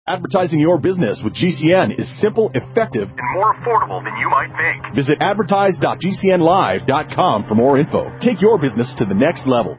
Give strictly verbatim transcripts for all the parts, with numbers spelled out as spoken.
Advertising your business with G C N is simple, effective, and more affordable than you might think. Visit advertise dot g c n live dot com for more info. Take your business to the next level.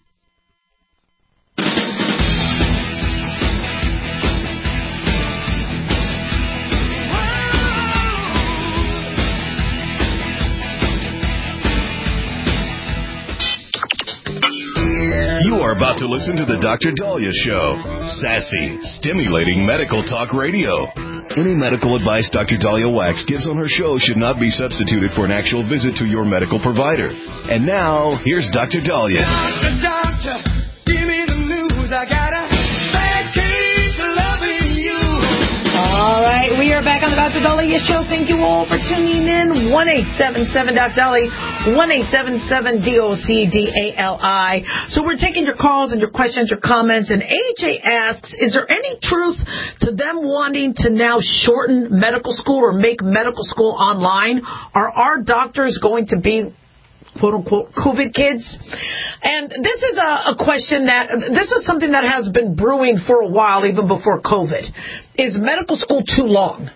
You are about to listen to the Doctor Daliah Show. Sassy, stimulating medical talk radio. Any medical advice Doctor Daliah Wax gives on her show should not be substituted for an actual visit to your medical provider. And now, here's Doctor Daliah. Doctor, doctor, give me the news. I got a bad case of loving you. All right, we are back on the Doctor Daliah Show. Thank you all for tuning in. one eight seven seven Doctor Daliah, one eight seven seven D O C D A L I. So we're taking your calls and your questions, your comments. And A J asks, is there any truth to them wanting to now shorten medical school or make medical school online? Are our doctors going to be quote-unquote COVID kids? And this is a, a question that, this is something that has been brewing for a while, even before COVID. Is medical school too long?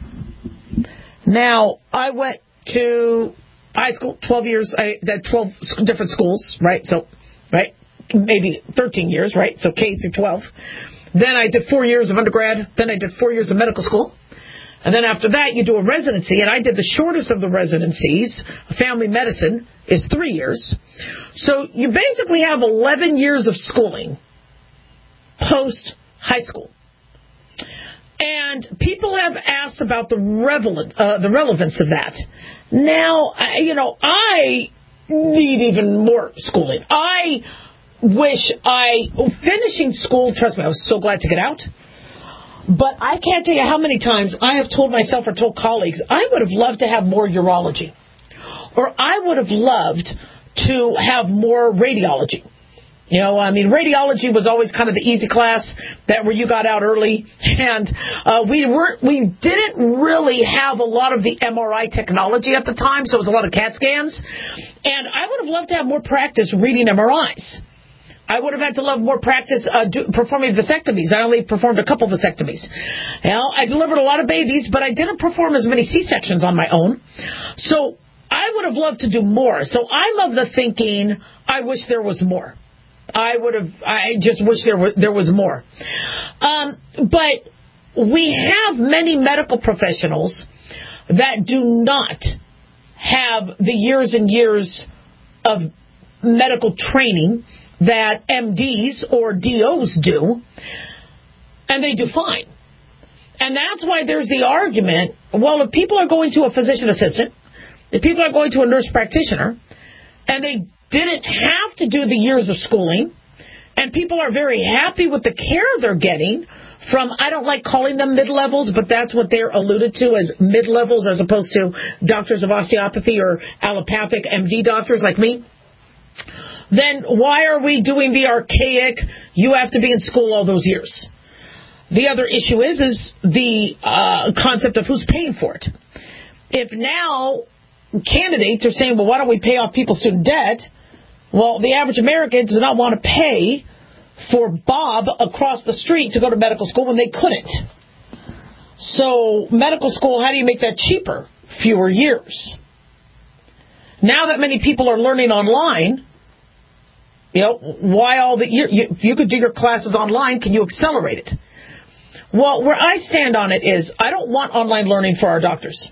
Now, I went to high school, twelve years, I had twelve different schools, right? So, right? Maybe thirteen years, right? So K through twelve. Then I did four years of undergrad. Then I did four years of medical school. And then after that, you do a residency, and I did the shortest of the residencies. Family medicine is three years. So you basically have eleven years of schooling post-high school. And people have asked about the, relevant, uh, the relevance of that. Now, I, you know, I need even more schooling. I wish I, finishing school, trust me, I was so glad to get out. But I can't tell you how many times I have told myself or told colleagues, I would have loved to have more urology. Or I would have loved to have more radiology. You know, I mean, radiology was always kind of the easy class that where you got out early. And uh, we weren't, we didn't really have a lot of the M R I technology at the time, so it was a lot of CAT scans. And I would have loved to have more practice reading M R Is. I would have had to love more practice uh, do, performing vasectomies. I only performed a couple vasectomies. You know, I delivered a lot of babies, but I didn't perform as many C-sections on my own. So I would have loved to do more. So I love the thinking, I wish there was more. I would have, I just wish there was, there was more. Um, but we have many medical professionals that do not have the years and years of medical training that M Ds or D Os do, and they do fine. And that's why there's the argument, well, if people are going to a physician assistant, if people are going to a nurse practitioner, and they didn't have to do the years of schooling, and people are very happy with the care they're getting from, I don't like calling them mid-levels, but that's what they're alluded to as mid-levels as opposed to doctors of osteopathy or allopathic M D doctors like me, then why are we doing the archaic, you have to be in school all those years? The other issue is, is the uh, concept of who's paying for it. If now candidates are saying, well, why don't we pay off people's student debt? Well, the average American does not want to pay for Bob across the street to go to medical school when they couldn't. So medical school, how do you make that cheaper? Fewer years. Now that many people are learning online, you know, why all the, you, you, if you could do your classes online, can you accelerate it? Well, where I stand on it is, I don't want online learning for our doctors.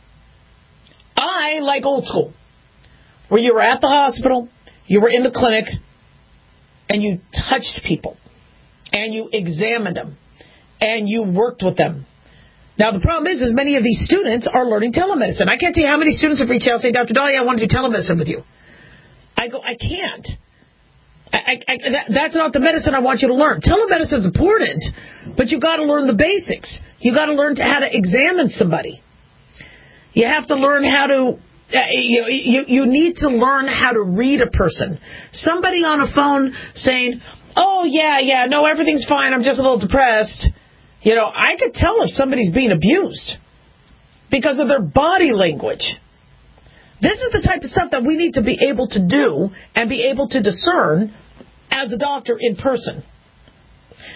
I like old school, where you were at the hospital, you were in the clinic, and you touched people, and you examined them, and you worked with them. Now, the problem is, is many of these students are learning telemedicine. I can't tell you how many students have reached out and say, Doctor Daliah, I want to do telemedicine with you. I go, I can't. I, I, that, that's not the medicine I want you to learn. Telemedicine is important, but you got to learn the basics. You got to learn to how to examine somebody. You have to learn how to. Uh, you, you you need to learn how to read a person. Somebody on a phone saying, "Oh yeah, yeah, no, everything's fine. I'm just a little depressed." You know, I could tell if somebody's being abused because of their body language. This is the type of stuff that we need to be able to do and be able to discern as a doctor in person.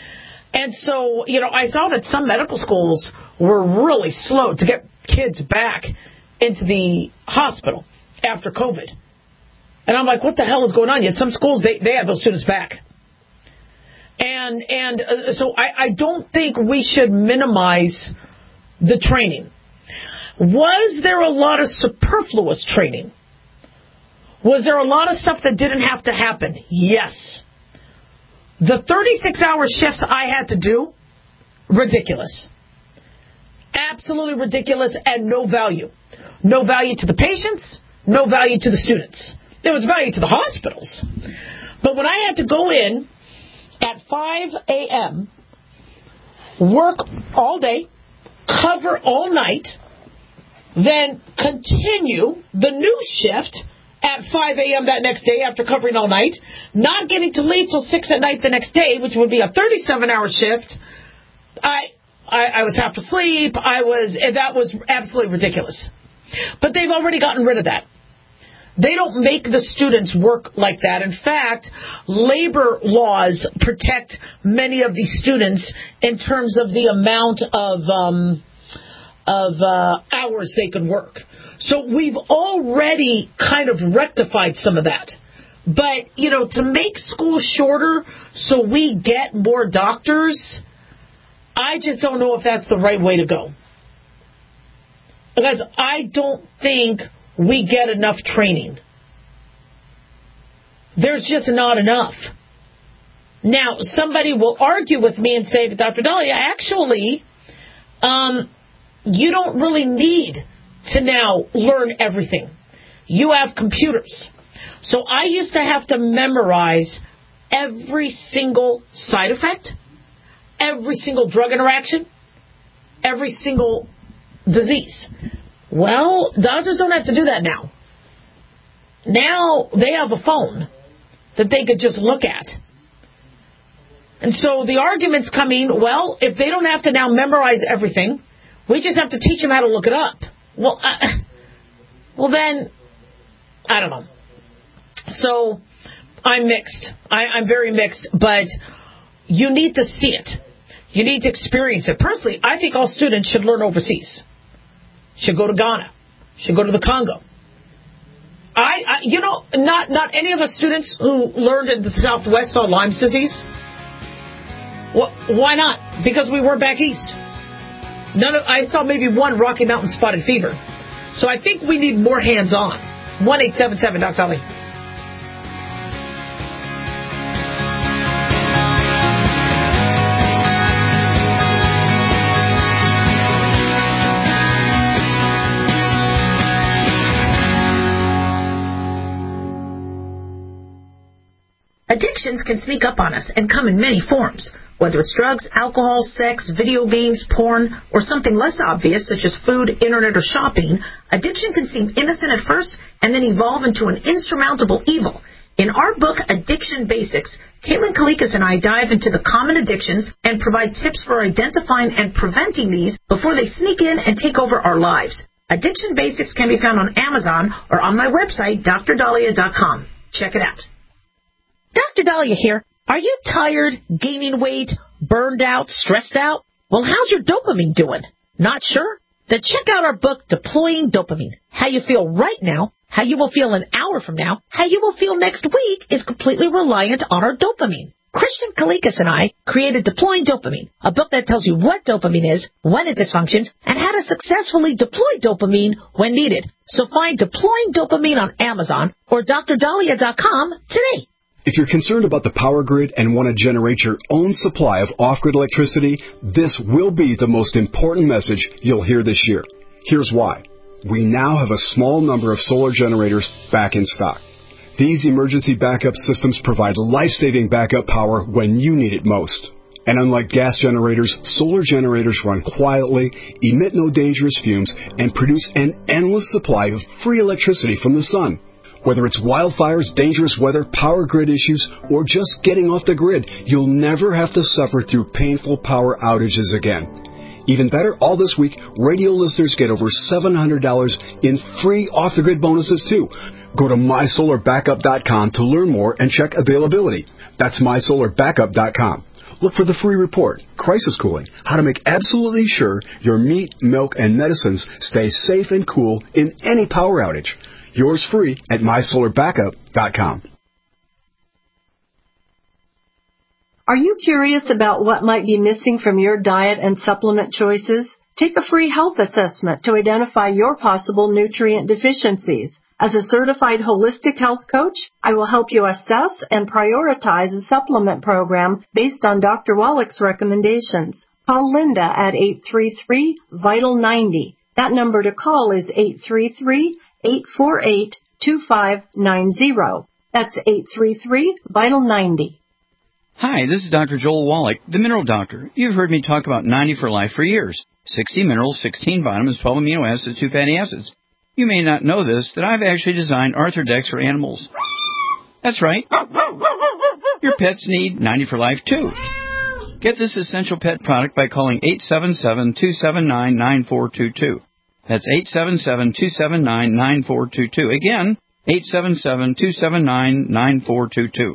And so, you know, I saw that some medical schools were really slow to get kids back into the hospital after COVID. And I'm like, what the hell is going on? Yet some schools, they, they have those students back. And and uh, so I, I don't think we should minimize the training. Was there a lot of superfluous training? Was there a lot of stuff that didn't have to happen? Yes. The thirty-six hour shifts I had to do, ridiculous. Absolutely ridiculous and no value. No value to the patients, no value to the students. There was value to the hospitals. But when I had to go in at five a.m., work all day, cover all night, then continue the new shift at five a.m. that next day after covering all night, not getting to leave till six at night the next day, which would be a thirty-seven hour shift. I, I, I was half asleep. I was, that was absolutely ridiculous. But they've already gotten rid of that. They don't make the students work like that. In fact, labor laws protect many of these students in terms of the amount of um, of uh, hours they can work. So we've already kind of rectified some of that. But, you know, to make school shorter so we get more doctors, I just don't know if that's the right way to go. Because I don't think we get enough training. There's just not enough. Now, somebody will argue with me and say, Doctor Dahlia, actually, um, you don't really need to now learn everything. You have computers. So I used to have to memorize every single side effect, every single drug interaction, every single disease. Well, doctors don't have to do that now. Now they have a phone that they could just look at. And so the argument's coming, well, if they don't have to now memorize everything, we just have to teach them how to look it up. Well, uh, well then, I don't know. So I'm mixed. I, I'm very mixed, but you need to see it. You need to experience it. Personally, I think all students should learn overseas. Should go to Ghana. Should go to the Congo. I, I you know, not not any of us students who learned in the Southwest saw Lyme's disease. Well, why not? Because we were back east. None of, I saw maybe one Rocky Mountain spotted fever. So I think we need more hands-on. one eight seven seven, Doctor Ali. Addictions can sneak up on us and come in many forms, whether it's drugs, alcohol, sex, video games, porn, or something less obvious such as food, internet, or shopping. Addiction can seem innocent at first and then evolve into an insurmountable evil. In our book, Addiction Basics, Caitlin Kalikas and I dive into the common addictions and provide tips for identifying and preventing these before they sneak in and take over our lives. Addiction Basics can be found on Amazon or on my website, D R Dahlia dot com. Check it out. Doctor Dahlia here. Are you tired, gaining weight, burned out, stressed out? Well, how's your dopamine doing? Not sure? Then check out our book, Deploying Dopamine. How you feel right now, how you will feel an hour from now, how you will feel next week is completely reliant on our dopamine. Christian Kalikas and I created Deploying Dopamine, a book that tells you what dopamine is, when it dysfunctions, and how to successfully deploy dopamine when needed. So find Deploying Dopamine on Amazon or D R Dahlia dot com today. If you're concerned about the power grid and want to generate your own supply of off-grid electricity, this will be the most important message you'll hear this year. Here's why. We now have a small number of solar generators back in stock. These emergency backup systems provide life-saving backup power when you need it most. And unlike gas generators, solar generators run quietly, emit no dangerous fumes, and produce an endless supply of free electricity from the sun. Whether it's wildfires, dangerous weather, power grid issues, or just getting off the grid, you'll never have to suffer through painful power outages again. Even better, all this week, radio listeners get over seven hundred dollars in free off-the-grid bonuses, too. Go to my solar backup dot com to learn more and check availability. That's my solar backup dot com. look for the free report, Crisis Cooling, how to make absolutely sure your meat, milk, and medicines stay safe and cool in any power outage. Yours free at my solar backup dot com. Are you curious about what might be missing from your diet and supplement choices? Take a free health assessment to identify your possible nutrient deficiencies. As a certified holistic health coach, I will help you assess and prioritize a supplement program based on Doctor Wallach's recommendations. Call Linda at eight three three, vital ninety. That number to call is eight three three, eight four eight, two five nine zero. That's eight three three, vital ninety. Hi, this is Doctor Joel Wallach, the Mineral Doctor. You've heard me talk about ninety for Life for years. sixty minerals, sixteen vitamins, twelve amino acids, two fatty acids. You may not know this, that I've actually designed Arthrodex for animals. That's right. Your pets need ninety for Life, too. Get this essential pet product by calling eight seven seven, two seven nine, nine four two two. That's eight seven seven, two seven nine, nine four two two. Again, eight seven seven, two seven nine, nine four two two.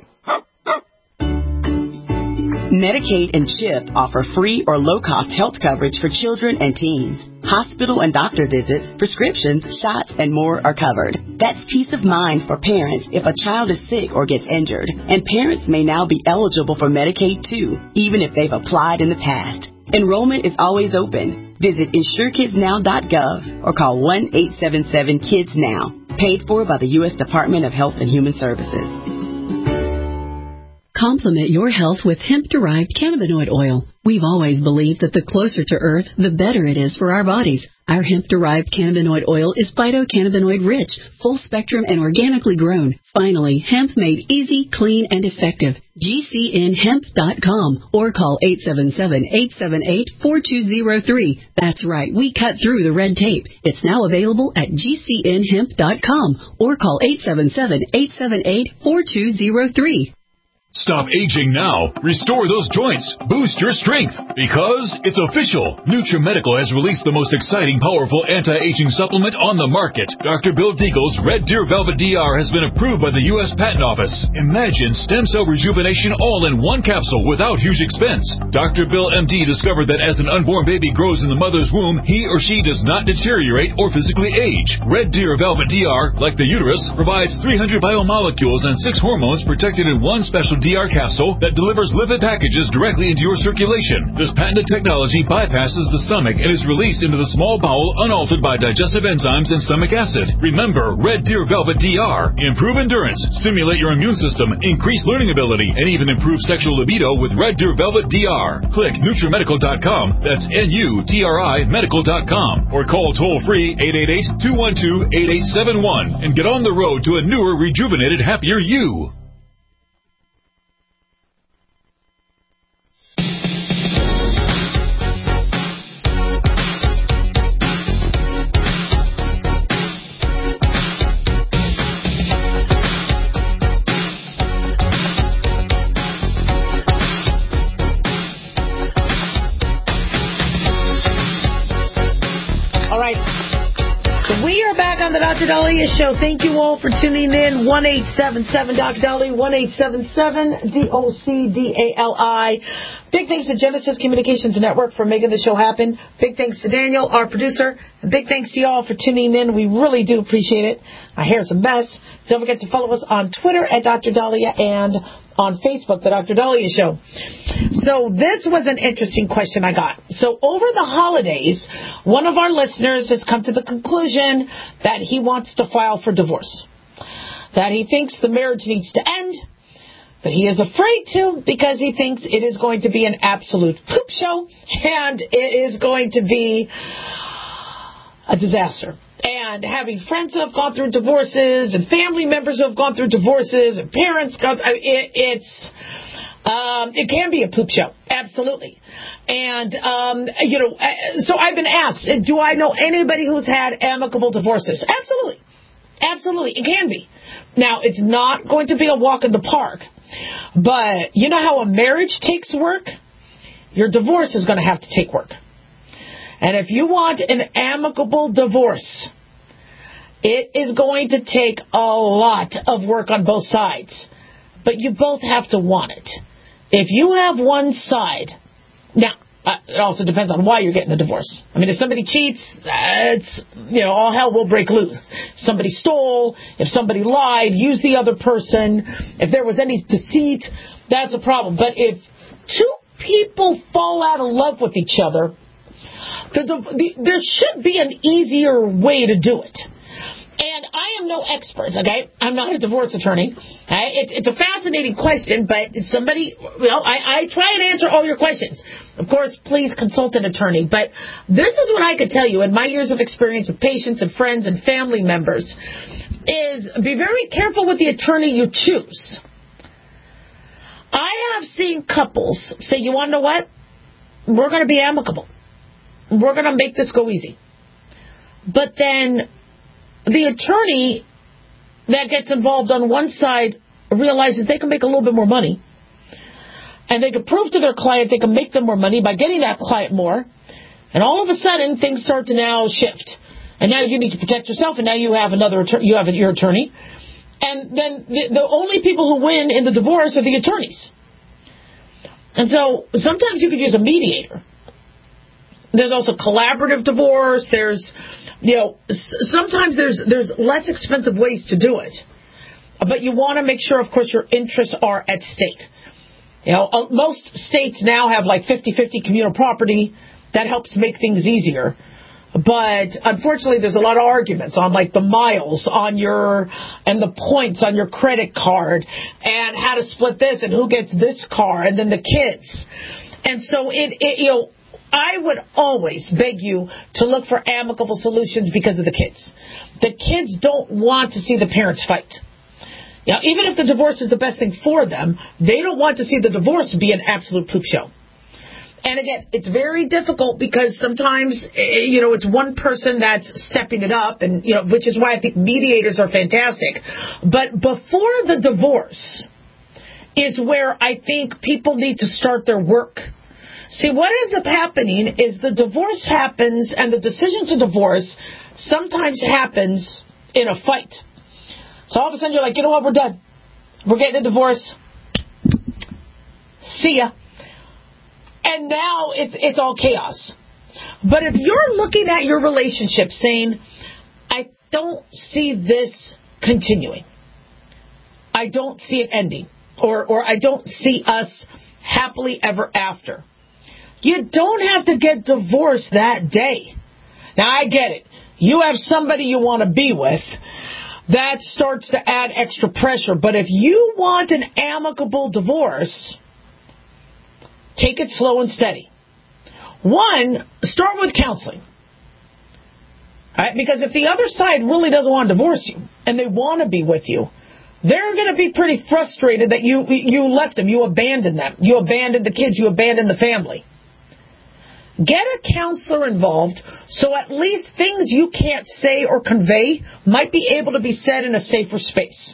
Medicaid and CHIP offer free or low-cost health coverage for children and teens. Hospital and doctor visits, prescriptions, shots, and more are covered. That's peace of mind for parents if a child is sick or gets injured. And parents may now be eligible for Medicaid, too, even if they've applied in the past. Enrollment is always open. Visit insure kids now dot gov or call one eight seven seven kids now. Paid for by the U S Department of Health and Human Services. Complement your health with hemp-derived cannabinoid oil. We've always believed that the closer to Earth, the better it is for our bodies. Our hemp-derived cannabinoid oil is phytocannabinoid-rich, full-spectrum, and organically grown. Finally, hemp made easy, clean, and effective. G C N hemp dot com or call eight seven seven, eight seven eight, four two zero three. That's right, we cut through the red tape. It's now available at G C N hemp dot com or call eight seven seven, eight seven eight, four two zero three. Stop aging now. Restore those joints. Boost your strength. Because it's official. NutriMedical has released the most exciting, powerful anti-aging supplement on the market. Doctor Bill Deagle's Red Deer Velvet D R has been approved by the U S Patent Office. Imagine stem cell rejuvenation all in one capsule without huge expense. Doctor Bill M D discovered that as an unborn baby grows in the mother's womb, he or she does not deteriorate or physically age. Red Deer Velvet D R, like the uterus, provides three hundred biomolecules and six hormones protected in one special D R capsule that delivers lipid packages directly into your circulation. This patented technology bypasses the stomach and is released into the small bowel unaltered by digestive enzymes and stomach acid. Remember, Red Deer Velvet D R. Improve endurance, stimulate your immune system, increase learning ability, and even improve sexual libido with Red Deer Velvet D R. Click NutriMedical dot com, that's N U T R I medical dot com, or call toll-free eight eight eight, two one two, eight eight seven one and get on the road to a newer, rejuvenated, happier you. The Doctor Dahlia Show. Thank you all for tuning in. one eight seven seven Doctor Dahlia, one eight seven seven D O C D A L I. Big thanks to Genesis Communications Network for making the show happen. Big thanks to Daniel, our producer. And big thanks to you all for tuning in. We really do appreciate it. My hair's a mess. Don't forget to follow us on Twitter at Doctor Dahlia and on Facebook, The Doctor Dahlia Show. So this was an interesting question I got. So over the holidays, one of our listeners has come to the conclusion that he wants to file for divorce. That he thinks the marriage needs to end, but he is afraid to because he thinks it is going to be an absolute poop show and it is going to be a disaster. And having friends who have gone through divorces and family members who have gone through divorces and parents, go, it, it's um, it can be a poop show, absolutely. And um, you know, so I've been asked, do I know anybody who's had amicable divorces? Absolutely, absolutely, it can be. Now, it's not going to be a walk in the park, but you know how a marriage takes work? Your divorce is going to have to take work. And if you want an amicable divorce, it is going to take a lot of work on both sides. But you both have to want it. if you have one side, now, uh, it also depends on why you're getting the divorce. I mean, if somebody cheats, it's, you know, all hell will break loose. If somebody stole, if somebody lied, used the other person, if there was any deceit, that's a problem. But if two people fall out of love with each other, the, the, there should be an easier way to do it. And I am no expert, okay? I'm not a divorce attorney. Okay? It's, it's a fascinating question, but somebody, you know, I, I try and answer all your questions. Of course, please consult an attorney. But this is what I could tell you in my years of experience with patients and friends and family members is be very careful with the attorney you choose. I have seen couples say, you want to know what? We're going to be amicable. We're going to make this go easy. But then the attorney that gets involved on one side realizes they can make a little bit more money. And they can prove to their client they can make them more money by getting that client more. And all of a sudden, things start to now shift. And now you need to protect yourself, and now you have another you have your attorney. And then the, the only people who win in the divorce are the attorneys. And so sometimes you could use a mediator. There's also collaborative divorce. There's, you know, sometimes there's there's less expensive ways to do it. But you want to make sure, of course, your interests are at stake. You know, most states now have like fifty-fifty communal property. That helps make things easier. But unfortunately, there's a lot of arguments on like the miles on your and the points on your credit card and how to split this and who gets this car and then the kids. And so it, it you know, I would always beg you to look for amicable solutions because of the kids. The kids don't want to see the parents fight. Now, even if the divorce is the best thing for them, they don't want to see the divorce be an absolute poop show. And again, it's very difficult because sometimes, you know, it's one person that's stepping it up, and you know, which is why I think mediators are fantastic. But before the divorce is where I think people need to start their work. See, what ends up happening is the divorce happens, and the decision to divorce sometimes happens in a fight. So all of a sudden you're like, you know what, we're done. We're getting a divorce. See ya. And now it's it's all chaos. But if you're looking at your relationship saying, I don't see this continuing. I don't see it ending. Or or I don't see us happily ever after. You don't have to get divorced that day. Now, I get it. You have somebody you want to be with. That starts to add extra pressure. But if you want an amicable divorce, take it slow and steady. One, start with counseling. All right? Because if the other side really doesn't want to divorce you and they want to be with you, they're going to be pretty frustrated that you you left them, you abandoned them, you abandoned the kids, you abandoned the family. Get a counselor involved so at least things you can't say or convey might be able to be said in a safer space.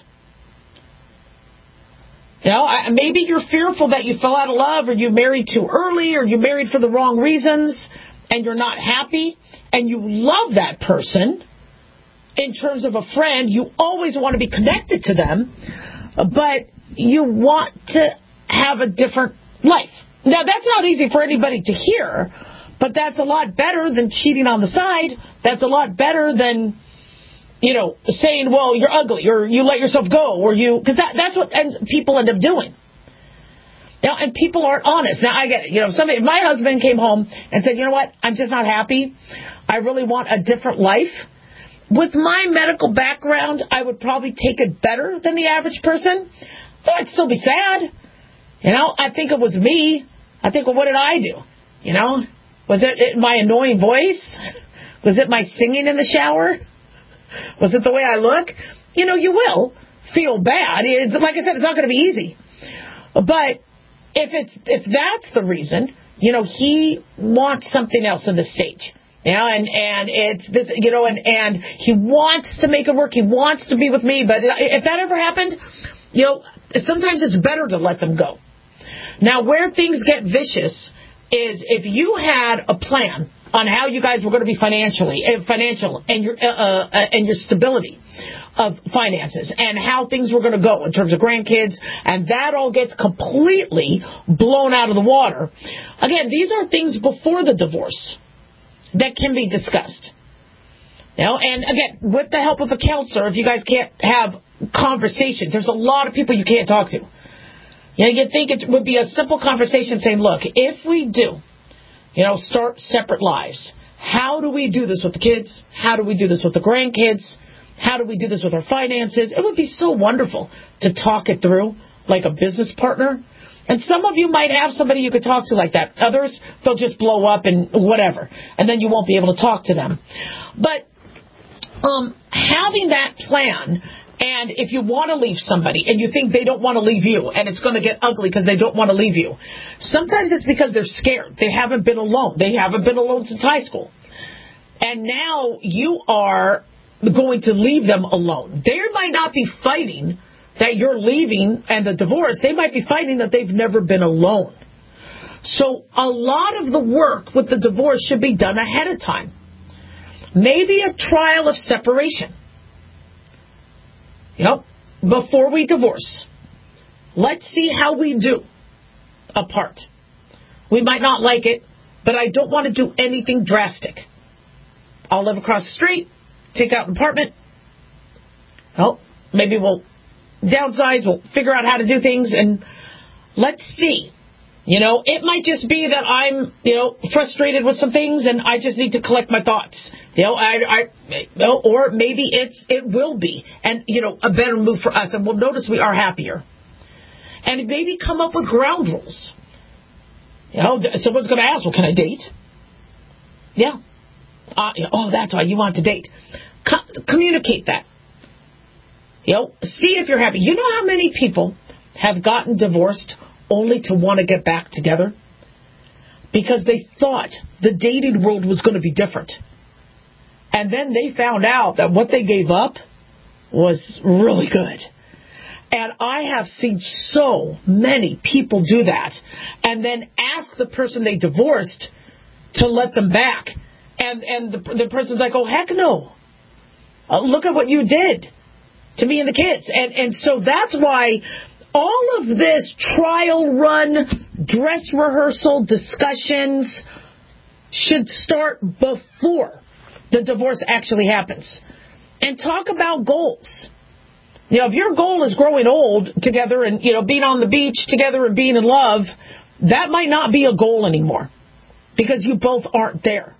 You know, maybe you're fearful that you fell out of love or you married too early or you married for the wrong reasons and you're not happy and you love that person. In terms of a friend, you always want to be connected to them, but you want to have a different life. Now, that's not easy for anybody to hear, but that's a lot better than cheating on the side. That's a lot better than, you know, saying, well, you're ugly, or you let yourself go, or you, because that, that's what ends, people end up doing. Now, and people aren't honest. Now, I get it. You know, somebody, if my husband came home and said, you know what, I'm just not happy. I really want a different life. With my medical background, I would probably take it better than the average person, but I'd still be sad. You know, I think it was me. I think, well, what did I do? You know, was it, it my annoying voice? Was it my singing in the shower? Was it the way I look? You know, you will feel bad. It's, like I said, it's not going to be easy. But if it's if that's the reason, you know, he wants something else in the stage. You know, and, and it's this, you know, and, and he wants to make it work. He wants to be with me. But if that ever happened, you know, sometimes it's better to let them go. Now, where things get vicious is if you had a plan on how you guys were going to be financially, uh, financial and your uh, uh, and your stability, of finances and how things were going to go in terms of grandkids, and that all gets completely blown out of the water. Again, these are things before the divorce that can be discussed. You know, and again, with the help of a counselor, if you guys can't have conversations, there's a lot of people you can't talk to. You know, you'd think it would be a simple conversation saying, look, if we do, you know, start separate lives, how do we do this with the kids? How do we do this with the grandkids? How do we do this with our finances? It would be so wonderful to talk it through like a business partner. And some of you might have somebody you could talk to like that. Others, they'll just blow up and whatever. And then you won't be able to talk to them. But um, having that plan, and if you want to leave somebody and you think they don't want to leave you and it's going to get ugly because they don't want to leave you, sometimes it's because they're scared. They haven't been alone. They haven't been alone since high school. And now you are going to leave them alone. They might not be fighting that you're leaving and the divorce. They might be fighting that they've never been alone. So a lot of the work with the divorce should be done ahead of time. Maybe a trial of separation. You know, before we divorce. Let's see how we do apart. We might not like it, but I don't want to do anything drastic. I'll live across the street, take out an apartment. Well, maybe we'll downsize, we'll figure out how to do things, and let's see. You know, it might just be that I'm, you know, frustrated with some things and I just need to collect my thoughts. You know, I, I, you know, or maybe it's, it will be, and, you know, a better move for us, and we'll notice we are happier. And maybe come up with ground rules. You know, someone's going to ask, well, can I date? Yeah. Uh, oh, that's why you want to date. Co- communicate that. You know, see if you're happy. You know how many people have gotten divorced only to want to get back together? Because they thought the dating world was going to be different. And then they found out that what they gave up was really good. And I have seen so many people do that and then ask the person they divorced to let them back. And and the, the person's like, oh, heck no. Uh, look at what you did to me and the kids. And, and so that's why all of this trial run, dress rehearsal discussions should start before the divorce actually happens. And talk about goals. You know, if your goal is growing old together and, you know, being on the beach together and being in love, that might not be a goal anymore because you both aren't there.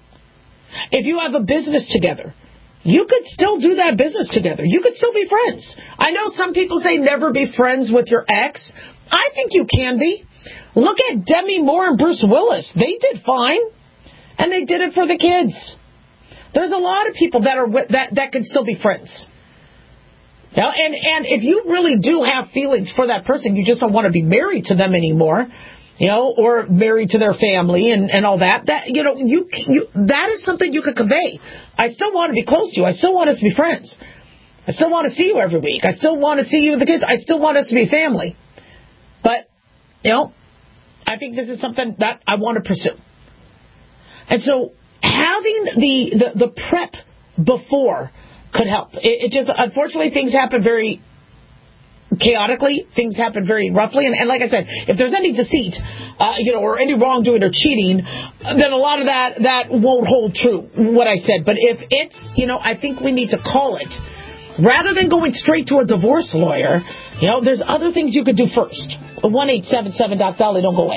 If you have a business together, you could still do that business together. You could still be friends. I know some people say never be friends with your ex. I think you can be. Look at Demi Moore and Bruce Willis. They did fine, and they did it for the kids. There's a lot of people that are that that can still be friends. Now, and and if you really do have feelings for that person, you just don't want to be married to them anymore, you know, or married to their family and, and all that. That you know, you, you that is something you could convey. I still want to be close to you. I still want us to be friends. I still want to see you every week. I still want to see you with the kids. I still want us to be family. But you know, I think this is something that I want to pursue. And so having the the, the prep before could help. It, it just, unfortunately, things happen very chaotically. Things happen very roughly. And, and like I said, if there's any deceit, uh, you know, or any wrongdoing or cheating, then a lot of that, that won't hold true, what I said. But if it's, you know, I think we need to call it. Rather than going straight to a divorce lawyer, you know, there's other things you could do first. one eight seven seven dot Sally, don't go away.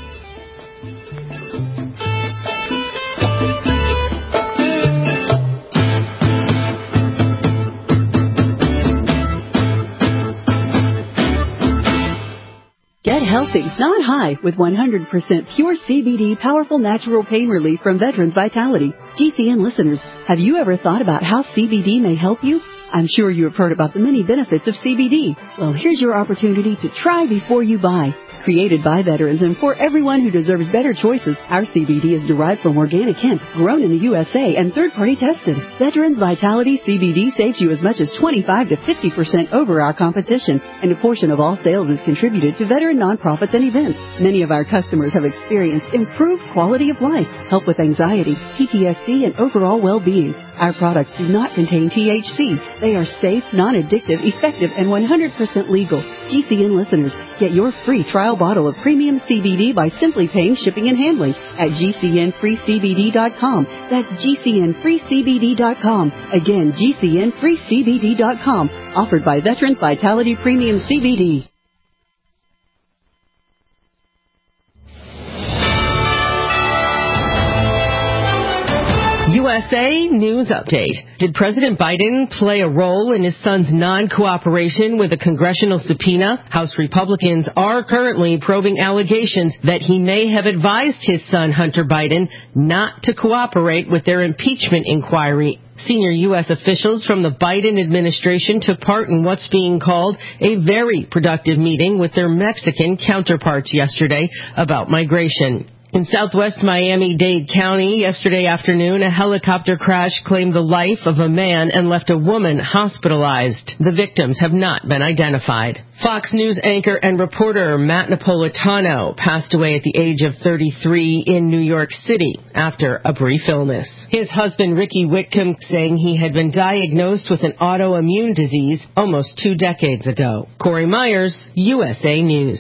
Get healthy, not high, with one hundred percent pure C B D powerful natural pain relief from Veterans Vitality. G C N listeners, have you ever thought about how C B D may help you? I'm sure you have heard about the many benefits of C B D. Well, here's your opportunity to try before you buy. Created by veterans and for everyone who deserves better choices, our C B D is derived from organic hemp, grown in the U S A and third-party tested. Veterans Vitality C B D saves you as much as twenty-five to fifty percent over our competition, and a portion of all sales is contributed to veteran nonprofits and events. Many of our customers have experienced improved quality of life, help with anxiety, P T S D, and overall well-being. Our products do not contain T H C. They are safe, non-addictive, effective, and one hundred percent legal. G C N listeners, get your free trial bottle of premium C B D by simply paying shipping and handling at G C N free C B D dot com. That's G C N free C B D dot com. Again, G C N free C B D dot com. Offered by Veterans Vitality Premium C B D. U S A News Update. Did President Biden play a role in his son's non-cooperation with a congressional subpoena? House Republicans are currently probing allegations that he may have advised his son, Hunter Biden, not to cooperate with their impeachment inquiry. Senior U S officials from the Biden administration took part in what's being called a very productive meeting with their Mexican counterparts yesterday about migration. In southwest Miami-Dade County yesterday afternoon, a helicopter crash claimed the life of a man and left a woman hospitalized. The victims have not been identified. Fox News anchor and reporter Matt Napolitano passed away at the age of thirty-three in New York City after a brief illness. His husband, Ricky Whitcomb, saying he had been diagnosed with an autoimmune disease almost two decades ago. Corey Myers, U S A News.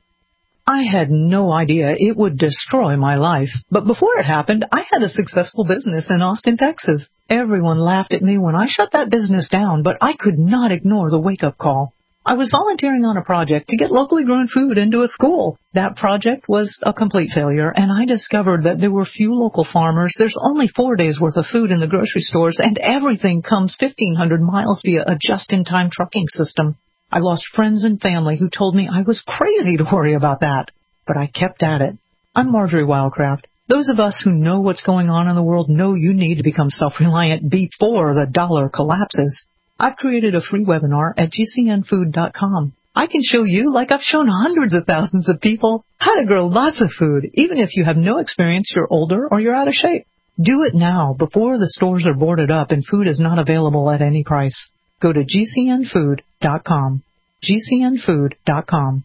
I had no idea it would destroy my life. But before it happened, I had a successful business in Austin, Texas. Everyone laughed at me when I shut that business down, but I could not ignore the wake-up call. I was volunteering on a project to get locally grown food into a school. That project was a complete failure, and I discovered that there were few local farmers. There's only four days' worth of food in the grocery stores, and everything comes fifteen hundred miles via a just-in-time trucking system. I lost friends and family who told me I was crazy to worry about that. But I kept at it. I'm Marjorie Wildcraft. Those of us who know what's going on in the world know you need to become self-reliant before the dollar collapses. I've created a free webinar at G C N food dot com. I can show you, like I've shown hundreds of thousands of people, how to grow lots of food, even if you have no experience, you're older, or you're out of shape. Do it now, before the stores are boarded up and food is not available at any price. Go to G C N food dot com. G C N food dot com.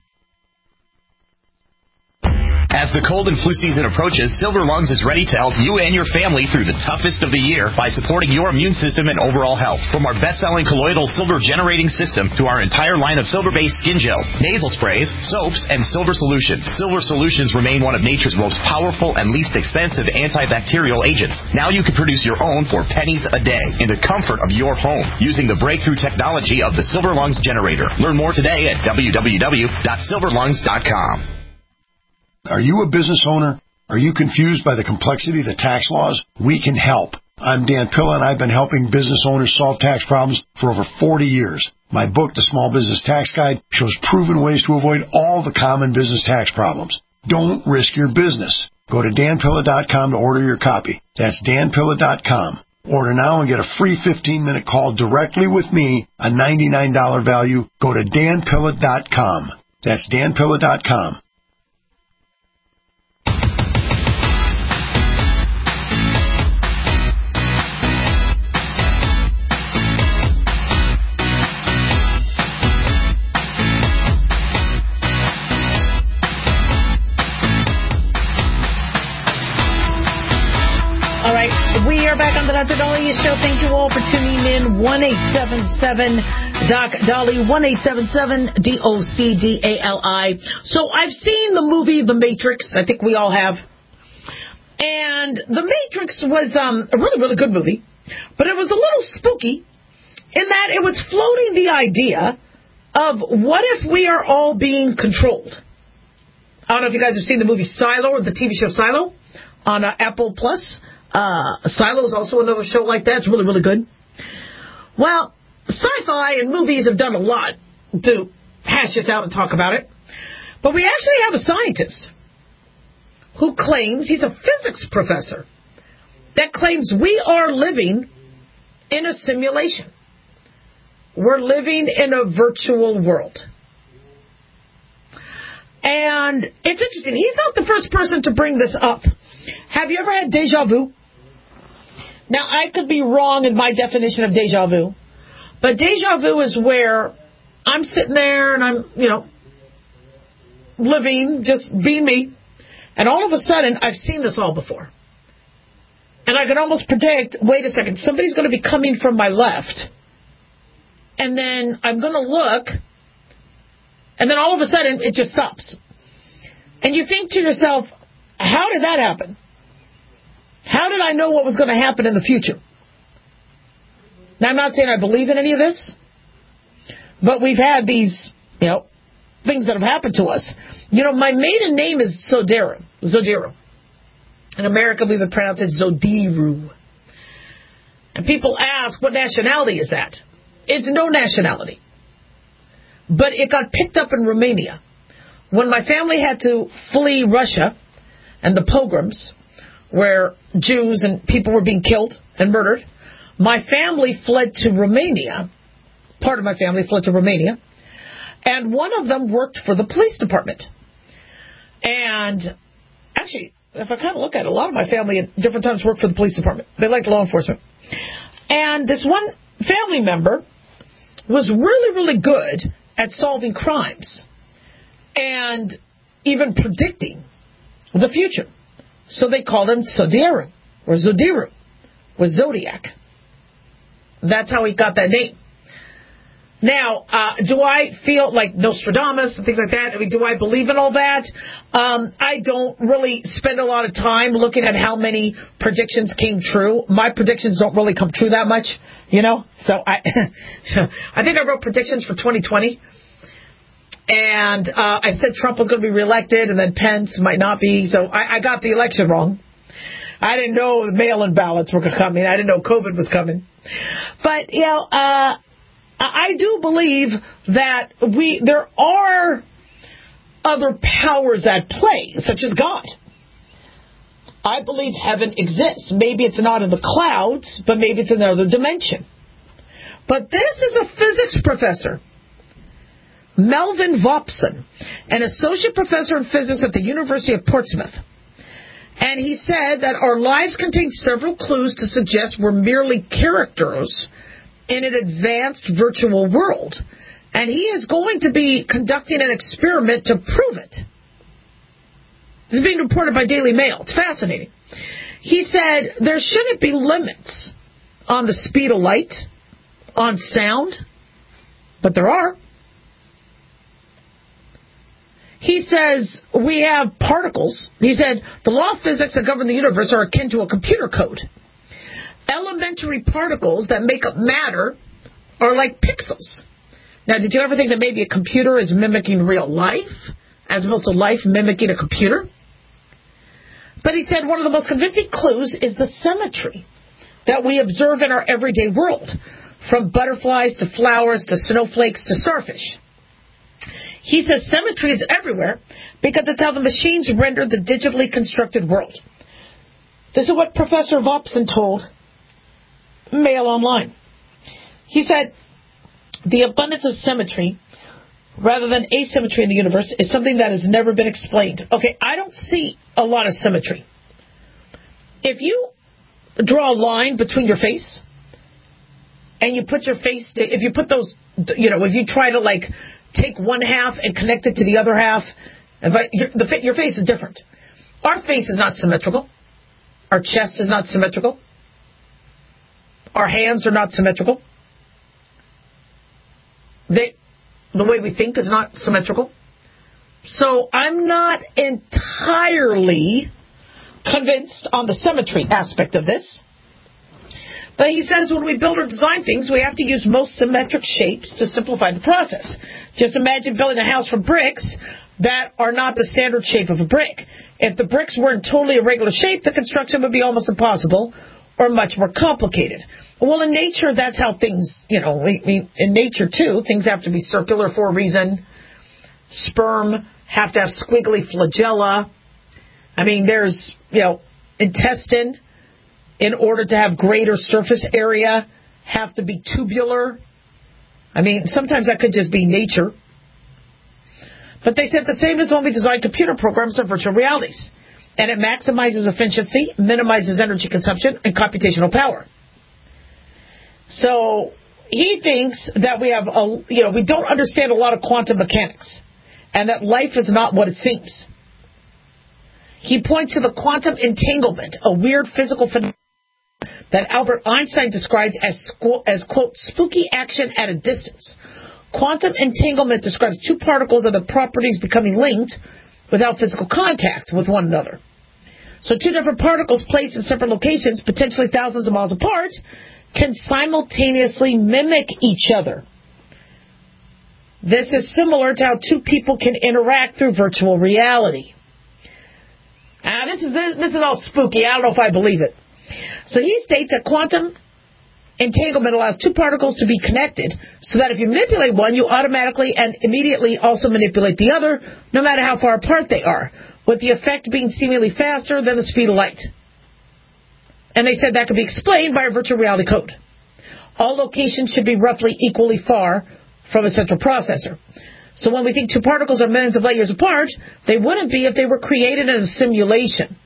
As the cold and flu season approaches, Silver Lungs is ready to help you and your family through the toughest of the year by supporting your immune system and overall health. From our best-selling colloidal silver generating system to our entire line of silver-based skin gels, nasal sprays, soaps, and silver solutions. Silver solutions remain one of nature's most powerful and least expensive antibacterial agents. Now you can produce your own for pennies a day in the comfort of your home using the breakthrough technology of the Silver Lungs generator. Learn more today at w w w dot silver lungs dot com. Are you a business owner? Are you confused by the complexity of the tax laws? We can help. I'm Dan Pilla, and I've been helping business owners solve tax problems for over forty years. My book, The Small Business Tax Guide, shows proven ways to avoid all the common business tax problems. Don't risk your business. Go to dan pilla dot com to order your copy. That's dan pilla dot com. Order now and get a free fifteen-minute call directly with me, a ninety-nine dollars value. Go to dan pilla dot com. That's dan pilla dot com. We are back on the Doctor Dahlia Show. Thank you all for tuning in. one eight seven seven D O C Dali, one eight seven seven D O C D A L I. So I've seen the movie The Matrix. I think we all have. And The Matrix was um, a really, really good movie. But it was a little spooky in that it was floating the idea of what if we are all being controlled. I don't know if you guys have seen the movie Silo or the T V show Silo on uh, Apple Plus. Uh, Silo is also another show like that. It's really, really good. Well, sci-fi and movies have done a lot to hash this out and talk about it. But we actually have a scientist who claims, he's a physics professor, that claims we are living in a simulation. We're living in a virtual world. And it's interesting. He's not the first person to bring this up. Have you ever had deja vu? Now, I could be wrong in my definition of deja vu, but deja vu is where I'm sitting there and I'm, you know, living, just being me, and all of a sudden, I've seen this all before. And I can almost predict, wait a second, somebody's going to be coming from my left. And then I'm going to look, and then all of a sudden it just stops. And you think to yourself, how did that happen? How did I know what was going to happen in the future? Now, I'm not saying I believe in any of this, but we've had these, you know, things that have happened to us. You know, my maiden name is Zodiru. Zodiru. In America, we would pronounce it Zodiru. And people ask, what nationality is that? It's no nationality. But it got picked up in Romania. When my family had to flee Russia and the pogroms, where Jews and people were being killed and murdered, my family fled to Romania. Part of my family fled to Romania. And one of them worked for the police department. And actually, if I kind of look at it, a lot of my family at different times worked for the police department. They liked law enforcement. And this one family member was really, really good at solving crimes and even predicting the future. So they called him Zodiru, or Zodiru, or Zodiac. That's how he got that name. Now, uh, do I feel like Nostradamus and things like that? I mean, do I believe in all that? Um, I don't really spend a lot of time looking at how many predictions came true. My predictions don't really come true that much, you know? So I I think I wrote predictions for twenty twenty. And uh, I said Trump was going to be reelected, and then Pence might not be. So I, I got the election wrong. I didn't know the mail-in ballots were coming. I didn't know COVID was coming. But, you know, uh, I do believe that we there are other powers at play, such as God. I believe heaven exists. Maybe it's not in the clouds, but maybe it's in another dimension. But this is a physics professor, Melvin Vopson, an associate professor in physics at the University of Portsmouth. And he said that our lives contain several clues to suggest we're merely characters in an advanced virtual world. And he is going to be conducting an experiment to prove it. This is being reported by Daily Mail. It's fascinating. He said there shouldn't be limits on the speed of light, on sound, but there are. He says we have particles. He said the law of physics that govern the universe are akin to a computer code. Elementary particles that make up matter are like pixels. Now, did you ever think that maybe a computer is mimicking real life as opposed to life mimicking a computer? But he said one of the most convincing clues is the symmetry that we observe in our everyday world, from butterflies to flowers to snowflakes to starfish. He says symmetry is everywhere because it's how the machines render the digitally constructed world. This is what Professor Vopson told Mail Online. He said the abundance of symmetry rather than asymmetry in the universe is something that has never been explained. Okay, I don't see a lot of symmetry. If you draw a line between your face and you put your face to, if you put those, you know, if you try to like take one half and connect it to the other half, if I, your, the, your face is different. Our face is not symmetrical. Our chest is not symmetrical. Our hands are not symmetrical. They, the way we think is not symmetrical. So I'm not entirely convinced on the symmetry aspect of this. But he says when we build or design things, we have to use most symmetric shapes to simplify the process. Just imagine building a house from bricks that are not the standard shape of a brick. If the bricks were in totally irregular shape, the construction would be almost impossible or much more complicated. Well, in nature, that's how things, you know, we, we, in nature, too, things have to be circular for a reason. Sperm have to have squiggly flagella. I mean, there's, you know, intestine, in order to have greater surface area, have to be tubular. I mean, sometimes that could just be nature. But they said the same as when we design computer programs or virtual realities. And it maximizes efficiency, minimizes energy consumption, and computational power. So he thinks that we have, a, you know, we don't understand a lot of quantum mechanics, and that life is not what it seems. He points to the quantum entanglement, a weird physical phenomenon that Albert Einstein described as, as, quote, spooky action at a distance. Quantum entanglement describes two particles of the properties becoming linked without physical contact with one another. So two different particles placed in separate locations, potentially thousands of miles apart, can simultaneously mimic each other. This is similar to how two people can interact through virtual reality. Now, this is this is all spooky. I don't know if I believe it. So he states that quantum entanglement allows two particles to be connected so that if you manipulate one, you automatically and immediately also manipulate the other, no matter how far apart they are, with the effect being seemingly faster than the speed of light. And they said that could be explained by a virtual reality code. All locations should be roughly equally far from a central processor. So when we think two particles are millions of light years apart, they wouldn't be if they were created in a simulation.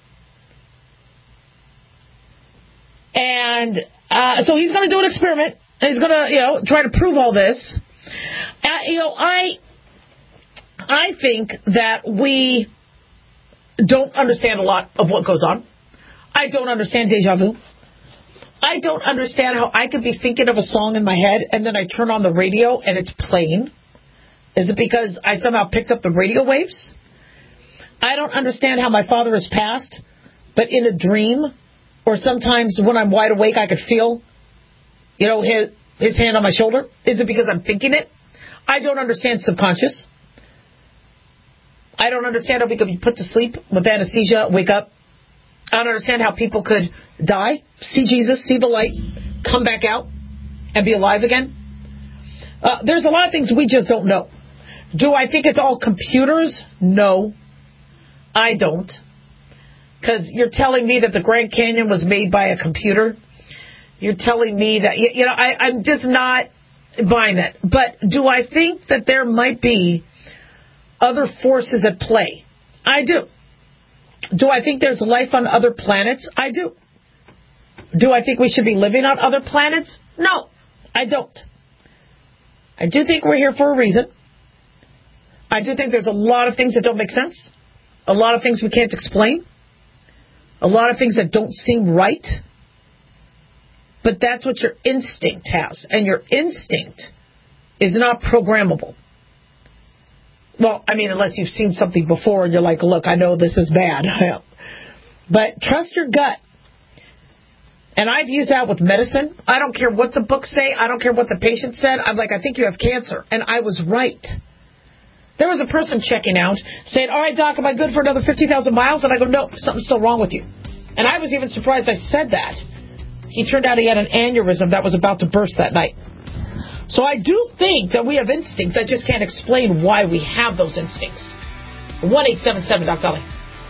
And uh, so he's going to do an experiment. And he's going to, you know, try to prove all this. Uh, you know, I, I think that we don't understand a lot of what goes on. I don't understand deja vu. I don't understand how I could be thinking of a song in my head and then I turn on the radio and it's playing. Is it because I somehow picked up the radio waves? I don't understand how my father has passed, but in a dream, or sometimes when I'm wide awake, I could feel, you know, his, his hand on my shoulder. Is it because I'm thinking it? I don't understand subconscious. I don't understand how we could be put to sleep with anesthesia, wake up. I don't understand how people could die, see Jesus, see the light, come back out, and be alive again. Uh, there's a lot of things we just don't know. Do I think it's all computers? No, I don't. Because you're telling me that the Grand Canyon was made by a computer. You're telling me that, you, you know, I, I'm just not buying that. But do I think that there might be other forces at play? I do. Do I think there's life on other planets? I do. Do I think we should be living on other planets? No, I don't. I do think we're here for a reason. I do think there's a lot of things that don't make sense. A lot of things we can't explain. A lot of things that don't seem right. But that's what your instinct has. And your instinct is not programmable. Well, I mean, unless you've seen something before and you're like, look, I know this is bad. But trust your gut. And I've used that with medicine. I don't care what the books say. I don't care what the patient said. I'm like, I think you have cancer. And I was right. There was a person checking out saying, all right, doc, am I good for another fifty thousand miles? And I go, no, something's still wrong with you. And I was even surprised I said that. He turned out he had an aneurysm that was about to burst that night. So I do think that we have instincts. I just can't explain why we have those instincts. one eight seven seven Doc Dolly.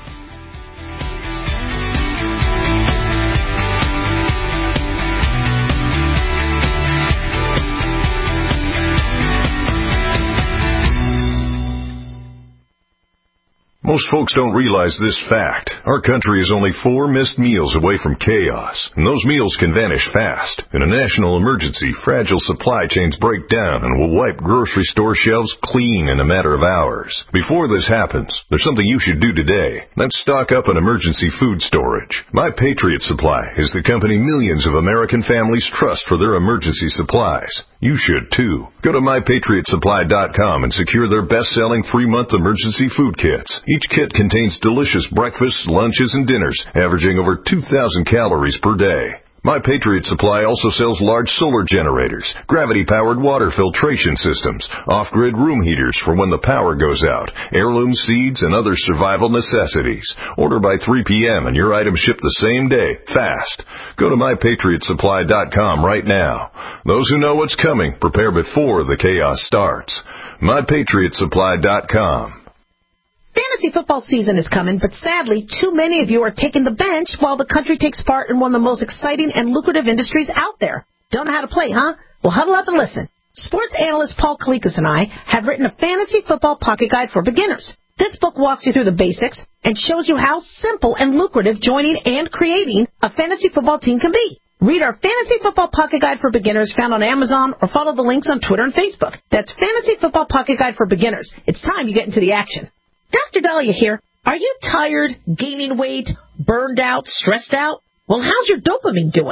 Most folks don't realize this fact. Our country is only four missed meals away from chaos, and those meals can vanish fast. In a national emergency, fragile supply chains break down and will wipe grocery store shelves clean in a matter of hours. Before this happens, there's something you should do today. Let's stock up on emergency food storage. My Patriot Supply is the company millions of American families trust for their emergency supplies. You should, too. Go to my patriot supply dot com and secure their best-selling three-month emergency food kits. Each kit contains delicious breakfasts, lunches, and dinners, averaging over two thousand calories per day. My Patriot Supply also sells large solar generators, gravity-powered water filtration systems, off-grid room heaters for when the power goes out, heirloom seeds, and other survival necessities. Order by three p.m. and your items ship the same day, fast. Go to my patriot supply dot com right now. Those who know what's coming, prepare before the chaos starts. my patriot supply dot com. Fantasy football season is coming, but sadly, too many of you are taking the bench while the country takes part in one of the most exciting and lucrative industries out there. Don't know how to play, huh? Well, huddle up and listen. Sports analyst Paul Kalikas and I have written a fantasy football pocket guide for beginners. This book walks you through the basics and shows you how simple and lucrative joining and creating a fantasy football team can be. Read our Fantasy Football Pocket Guide for Beginners found on Amazon or follow the links on Twitter and Facebook. That's Fantasy Football Pocket Guide for Beginners. It's time you get into the action. Doctor Dahlia here. Are you tired, gaining weight, burned out, stressed out? Well, how's your dopamine doing?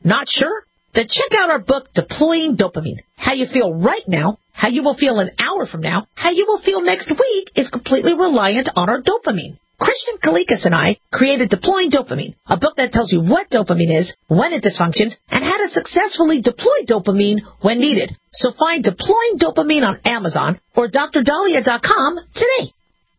Not sure? Then check out our book, Deploying Dopamine. How you feel right now, how you will feel an hour from now, how you will feel next week is completely reliant on our dopamine. Christian Kalikas and I created Deploying Dopamine, a book that tells you what dopamine is, when it dysfunctions, and how to successfully deploy dopamine when needed. So find Deploying Dopamine on Amazon or D R dahlia dot com today.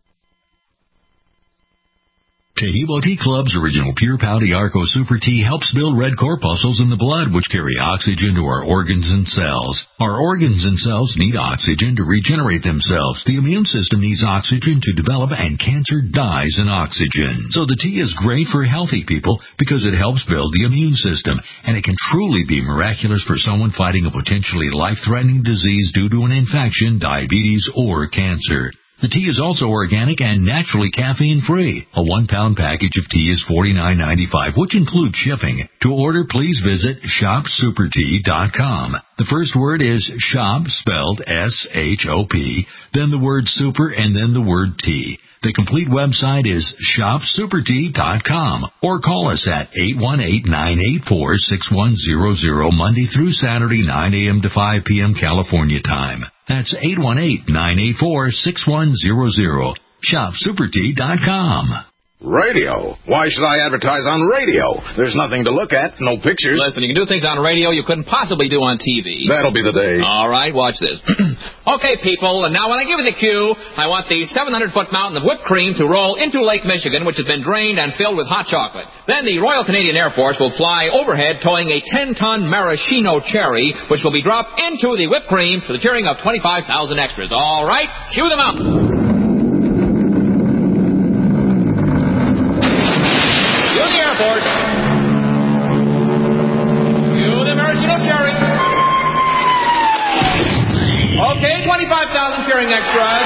Tehebo Tea Club's original Pure Pouty Arco Super Tea helps build red corpuscles in the blood, which carry oxygen to our organs and cells. Our organs and cells need oxygen to regenerate themselves. The immune system needs oxygen to develop, and cancer dies in oxygen. So the tea is great for healthy people because it helps build the immune system, and it can truly be miraculous for someone fighting a potentially life-threatening disease due to an infection, diabetes, or cancer. The tea is also organic and naturally caffeine-free. A one-pound package of tea is forty-nine ninety-five, which includes shipping. To order, please visit shop super tea dot com. The first word is shop, spelled S H O P, then the word super, and then the word tea. The complete website is shop super tea dot com, or call us at eight one eight, nine eight four, six one zero zero Monday through Saturday, nine a.m. to five p.m. California time. That's eight one eight, nine eight four, six one zero zero. shop super tea dot com. Radio? Why should I advertise on radio? There's nothing to look at, no pictures. Listen, you can do things on radio you couldn't possibly do on T V. That'll be the day. All right, watch this. Okay, people, and now when I give you the cue, I want the seven hundred foot mountain of whipped cream to roll into Lake Michigan, which has been drained and filled with hot chocolate. Then the Royal Canadian Air Force will fly overhead towing a ten ton maraschino cherry, which will be dropped into the whipped cream to the cheering of twenty-five thousand extras. All right, cue the mountain. Okay, twenty-five thousand cheering extras.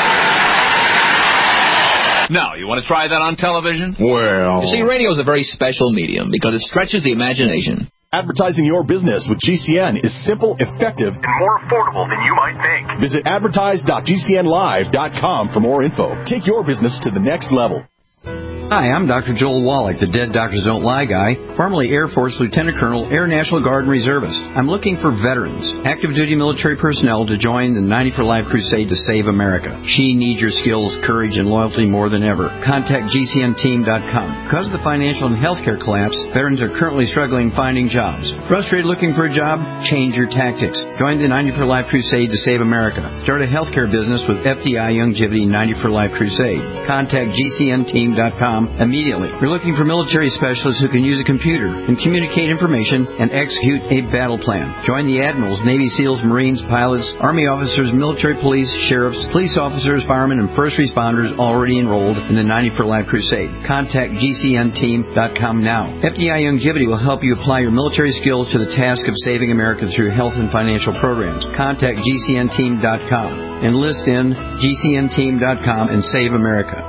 Now, you want to try that on television? Well... You see, radio is a very special medium because it stretches the imagination. Advertising your business with G C N is simple, effective, and more affordable than you might think. Visit advertise dot g c n live dot com for more info. Take your business to the next level. Hi, I'm Doctor Joel Wallach, the Dead Doctors Don't Lie guy, formerly Air Force Lieutenant Colonel, Air National Guard and Reservist. I'm looking for veterans, active duty military personnel to join the ninety for Life crusade to save America. She needs your skills, courage, and loyalty more than ever. Contact G C N team dot com. Because of the financial and healthcare collapse, veterans are currently struggling finding jobs. Frustrated looking for a job? Change your tactics. Join the ninety for Life crusade to save America. Start a healthcare business with F D I Youngevity ninety for Life crusade. Contact G C N team dot com immediately. We're looking for military specialists who can use a computer and communicate information and execute a battle plan. Join the admirals, Navy SEALs, Marines, pilots, Army officers, military police, sheriffs, police officers, firemen, and first responders already enrolled in the ninety for Life crusade. Contact G C N team dot com now. F D I Youngevity will help you apply your military skills to the task of saving America through health and financial programs. Contact G C N team dot com. Enlist in G C N team dot com and save America.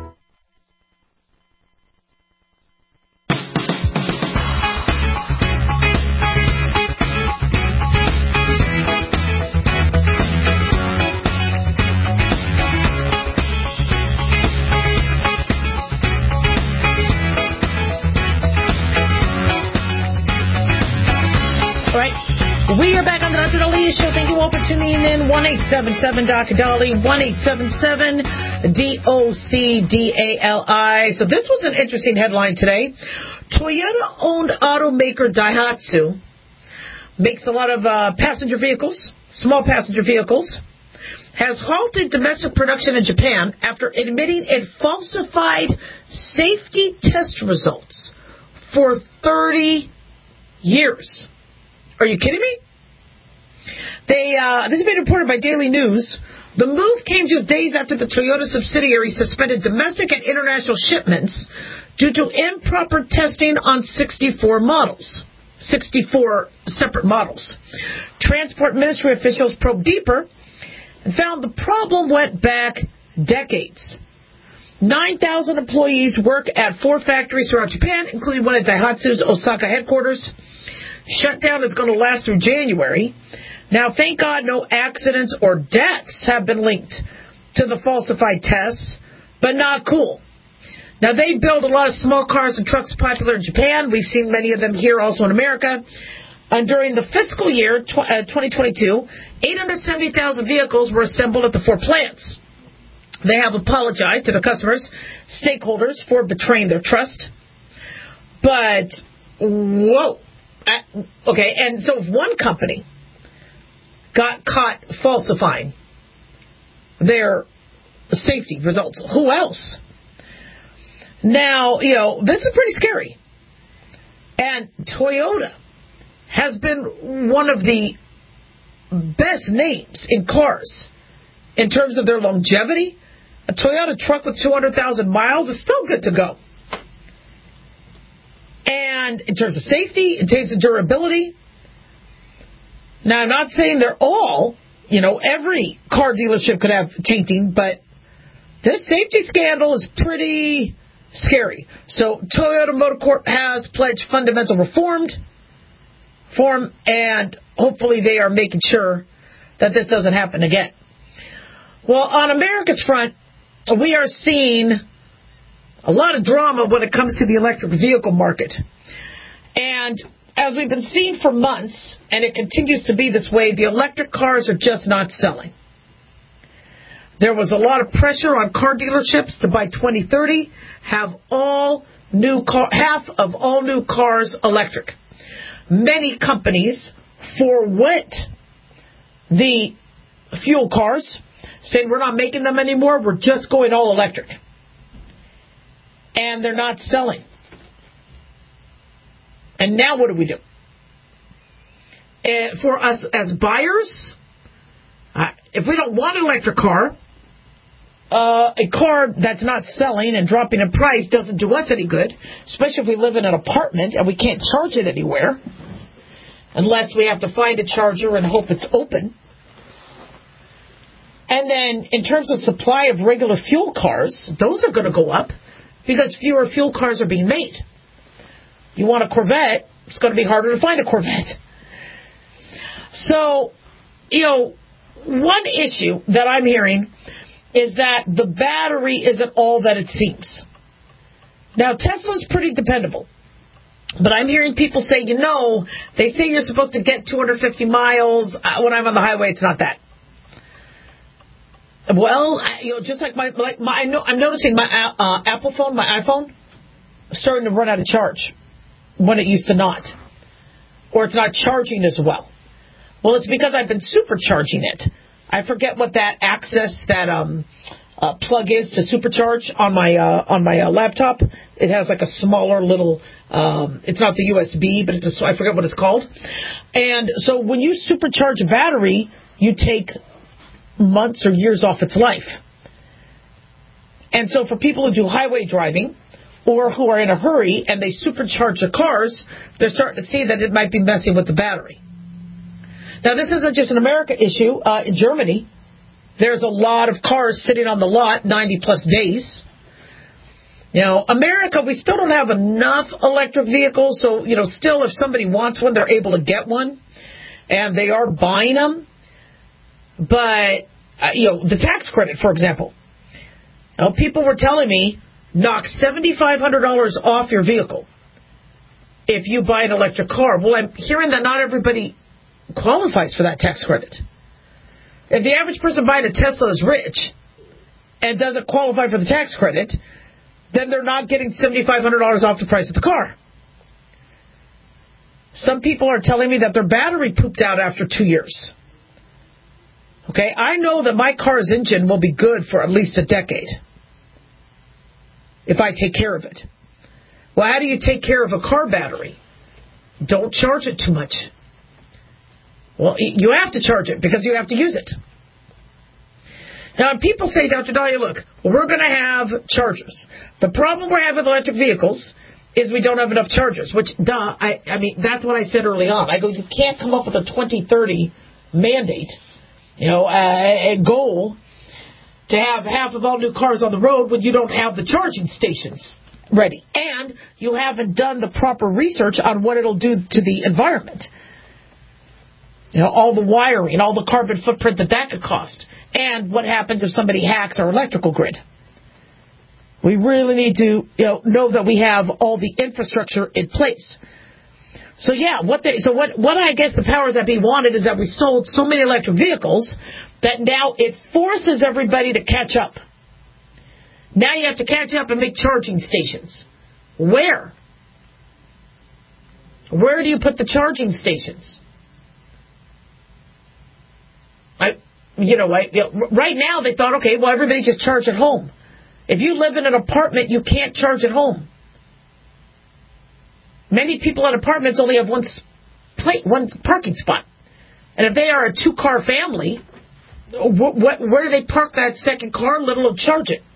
one eight seven seven D O C D A L I, one eight seven seven D O C D A L I. So this was an interesting headline today. Toyota-owned automaker Daihatsu makes a lot of uh, passenger vehicles, small passenger vehicles, has halted domestic production in Japan after admitting it falsified safety test results for thirty years. Are you kidding me? They, uh, this has been reported by Daily News. The move came just days after the Toyota subsidiary suspended domestic and international shipments due to improper testing on sixty-four models, sixty-four separate models. Transport Ministry officials probed deeper and found the problem went back decades. nine thousand employees work at four factories throughout Japan, including one at Daihatsu's Osaka headquarters. Shutdown is going to last through January. Now, thank God no accidents or deaths have been linked to the falsified tests, but not cool. Now, they build a lot of small cars and trucks popular in Japan. We've seen many of them here also in America. And during the fiscal year twenty twenty-two, eight hundred seventy thousand vehicles were assembled at the four plants. They have apologized to the customers, stakeholders, for betraying their trust. But, whoa. Okay, and so if one company got caught falsifying their safety results, who else? Now, you know, this is pretty scary. And Toyota has been one of the best names in cars in terms of their longevity. A Toyota truck with two hundred thousand miles is still good to go. And in terms of safety, in terms of durability. Now, I'm not saying they're all, you know, every car dealership could have tainting, but this safety scandal is pretty scary. So Toyota Motor Corp has pledged fundamental reform, form, and hopefully they are making sure that this doesn't happen again. Well, on America's front, we are seeing a lot of drama when it comes to the electric vehicle market. And as we've been seeing for months, and it continues to be this way, the electric cars are just not selling. There was a lot of pressure on car dealerships to by twenty thirty have all new car, half of all new cars electric. Many companies forwent the fuel cars, saying we're not making them anymore, we're just going all electric. And they're not selling. And now what do we do? Uh, for us as buyers, uh, if we don't want an electric car, uh, a car that's not selling and dropping in price doesn't do us any good, especially if we live in an apartment and we can't charge it anywhere, unless we have to find a charger and hope it's open. And then in terms of supply of regular fuel cars, those are going to go up because fewer fuel cars are being made. You want a Corvette, it's going to be harder to find a Corvette. So, you know, one issue that I'm hearing is that the battery isn't all that it seems. Now, Tesla's pretty dependable. But I'm hearing people say, you know, they say you're supposed to get two hundred fifty miles. Uh, when I'm on the highway, it's not that. Well, you know, just like my, like my, I know, I'm noticing my uh, Apple phone, my iPhone, starting to run out of charge when it used to not. Or it's not charging as well. Well, it's because I've been supercharging it. I forget what that access, that um, uh, plug is to supercharge on my uh, on my uh, laptop. It has like a smaller little, um, it's not the U S B, but it's a, I forget what it's called. And so when you supercharge a battery, you take months or years off its life. And so for people who do highway driving or who are in a hurry and they supercharge their cars, they're starting to see that it might be messing with the battery. Now, this isn't just an America issue. Uh, in Germany, there's a lot of cars sitting on the lot ninety plus days. You know, America, we still don't have enough electric vehicles. So, you know, still if somebody wants one, they're able to get one. And they are buying them. But, uh, you know, the tax credit, for example. You know, people were telling me, knock seven thousand five hundred dollars off your vehicle if you buy an electric car. Well, I'm hearing that not everybody qualifies for that tax credit. If the average person buying a Tesla is rich and doesn't qualify for the tax credit, then they're not getting seven thousand five hundred dollars off the price of the car. Some people are telling me that their battery pooped out after two years. Okay, I know that my car's engine will be good for at least a decade if I take care of it. Well, how do you take care of a car battery? Don't charge it too much. Well, you have to charge it because you have to use it. Now, people say, Doctor Dahlia, look, we're going to have chargers. The problem we're having with electric vehicles is we don't have enough chargers, which, duh, I, I mean, that's what I said early on. I go, you can't come up with a twenty thirty mandate, you know, a, a goal to have half of all new cars on the road when you don't have the charging stations ready. And you haven't done the proper research on what it'll do to the environment. You know, all the wiring, all the carbon footprint that that could cost. And what happens if somebody hacks our electrical grid? We really need to, you know, know that we have all the infrastructure in place. So yeah, what they, so what, what I guess the powers that be wanted is that we sold so many electric vehicles that now it forces everybody to catch up. Now you have to catch up and make charging stations. Where? Where do you put the charging stations? I, you know, I, you know, right now they thought, okay, well, everybody just charge at home. If you live in an apartment, you can't charge at home. Many people in apartments only have one plate, one parking spot. And if they are a two-car family, wh- wh- where do they park that second car, let alone charge it?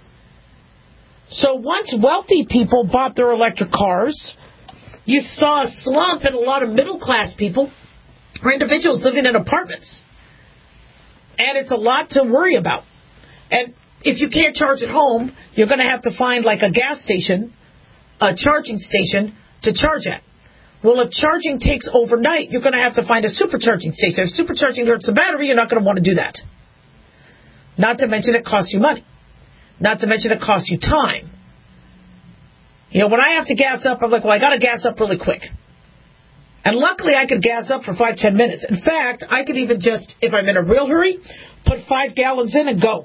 So once wealthy people bought their electric cars, you saw a slump in a lot of middle-class people or individuals living in apartments. And it's a lot to worry about. And if you can't charge at home, you're going to have to find like a gas station, a charging station to charge at. Well, if charging takes overnight, you're going to have to find a supercharging station. If supercharging hurts the battery, you're not going to want to do that. Not to mention it costs you money. Not to mention it costs you time. You know, when I have to gas up, I'm like, well, I got to gas up really quick. And luckily, I could gas up for five, ten minutes. In fact, I could even just, if I'm in a real hurry, put five gallons in and go.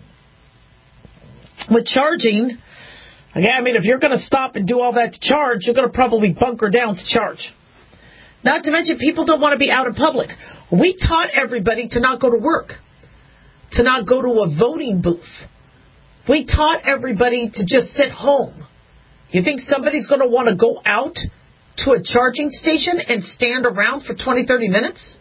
With charging, again, I mean, if you're going to stop and do all that to charge, you're going to probably bunker down to charge. Not to mention, people don't want to be out in public. We taught everybody to not go to work, to not go to a voting booth. We taught everybody to just sit home. You think somebody's going to want to go out to a charging station and stand around for twenty, thirty minutes?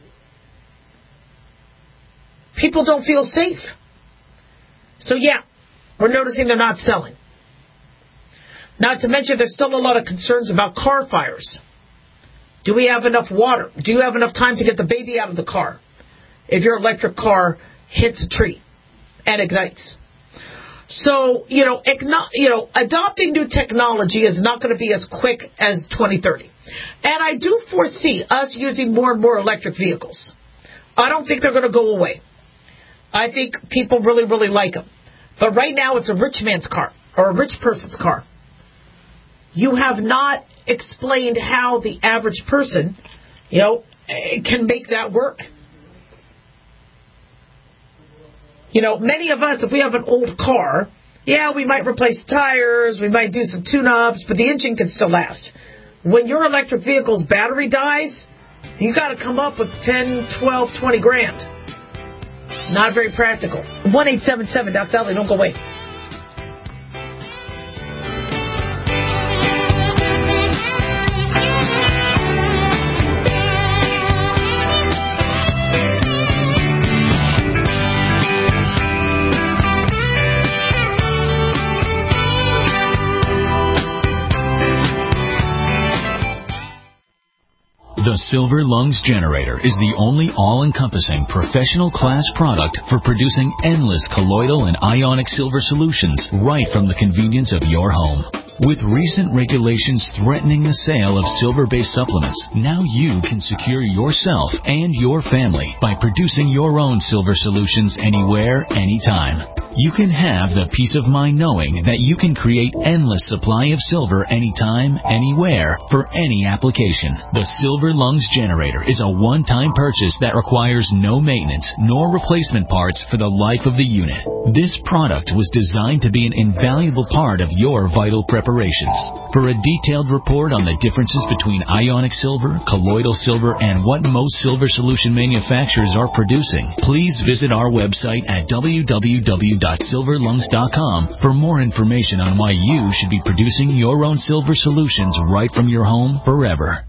People don't feel safe. So yeah, we're noticing they're not selling. Not to mention there's still a lot of concerns about car fires. Do we have enough water? Do you have enough time to get the baby out of the car if your electric car hits a tree and ignites? So, you know, you know, adopting new technology is not going to be as quick as twenty thirty. And I do foresee us using more and more electric vehicles. I don't think they're going to go away. I think people really, really like them. But right now it's a rich man's car or a rich person's car. You have not explained how the average person, you know, can make that work. You know, many of us, if we have an old car, yeah, we might replace tires, we might do some tune-ups, but the engine can still last. When your electric vehicle's battery dies, you got to come up with ten, twelve, twenty grand. Not very practical. one eight seven seven, Doc Dolly, don't go away. The Silver Lungs Generator is the only all-encompassing professional-class product for producing endless colloidal and ionic silver solutions right from the convenience of your home. With recent regulations threatening the sale of silver-based supplements, now you can secure yourself and your family by producing your own silver solutions anywhere, anytime. You can have the peace of mind knowing that you can create endless supply of silver anytime, anywhere, for any application. The Silver Lungs Generator is a one-time purchase that requires no maintenance nor replacement parts for the life of the unit. This product was designed to be an invaluable part of your vital preparations. For a detailed report on the differences between ionic silver, colloidal silver, and what most silver solution manufacturers are producing, please visit our website at w w w dot silver lungs dot com for more information on why you should be producing your own silver solutions right from your home forever.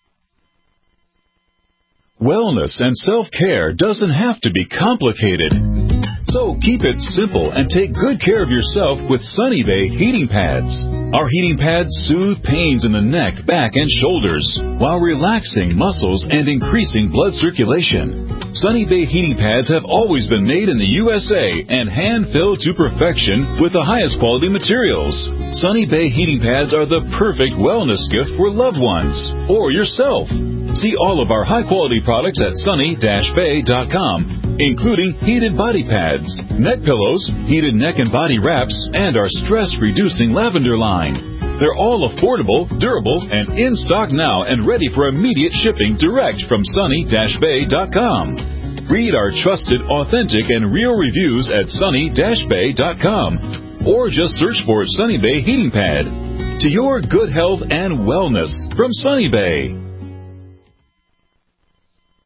Wellness and self-care doesn't have to be complicated. So keep it simple and take good care of yourself with Sunny Bay heating pads. Our heating pads soothe pains in the neck, back, and shoulders while relaxing muscles and increasing blood circulation. Sunny Bay heating pads have always been made in the U S A and hand-filled to perfection with the highest quality materials. Sunny Bay heating pads are the perfect wellness gift for loved ones or yourself. See all of our high-quality products at sunny dash bay dot com, including heated body pads, neck pillows, heated neck and body wraps, and our stress-reducing lavender line. They're all affordable, durable, and in stock now and ready for immediate shipping direct from sunny dash bay dot com. Read our trusted, authentic, and real reviews at sunny dash bay dot com, or just search for Sunny Bay Heating Pad. To your good health and wellness from Sunny Bay.